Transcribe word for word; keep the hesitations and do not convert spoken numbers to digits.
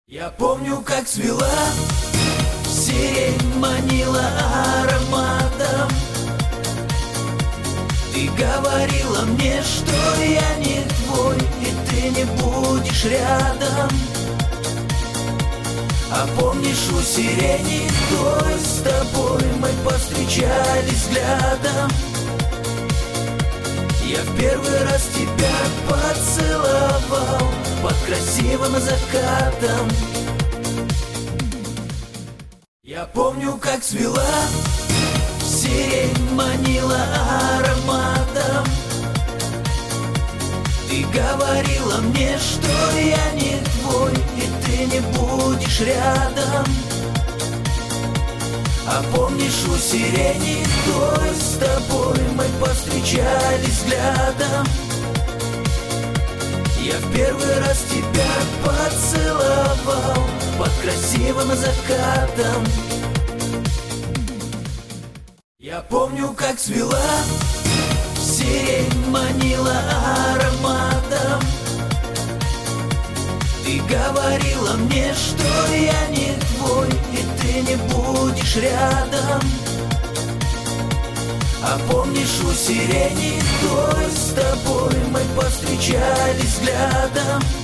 Я помню, как цвела сирень, манила ароматом. Ты говорила мне, что я не твой, и ты не будешь рядом. А помнишь, у сирени той с тобой мы повстречались взглядом? Я в первый раз тебя поцеловал под красивым закатом. Я помню, как цвела сирень, манила ароматом. Ты говорила мне, что я не твой, и ты не будешь рядом. А помнишь, у сирени той с тобой мы повстречались взглядом? Я в первый раз тебя поцеловал под красивым закатом. Я помню, как цвела сирень, манила ароматом. Ты говорила мне, что я не твой, и ты не будешь рядом. А помнишь, у сирени той с тобой мы повстречались взглядом?